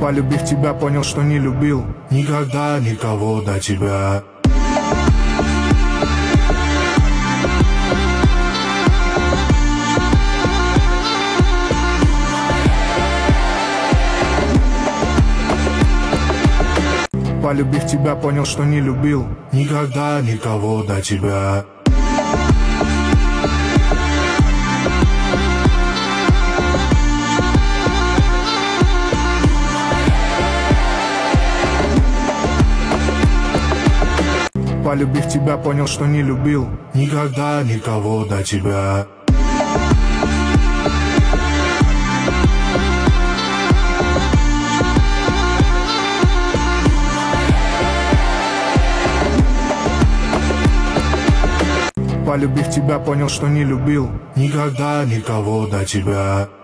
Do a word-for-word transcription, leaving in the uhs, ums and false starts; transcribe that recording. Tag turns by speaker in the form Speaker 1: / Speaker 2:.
Speaker 1: Полюбив тебя, понял, что не любил никогда никого до тебя. Полюбив тебя, понял, что не любил никогда никого до тебя. Полюбив тебя, понял, что не любил никогда никого до тебя. Полюбив тебя, понял, что не любил никогда никого до тебя.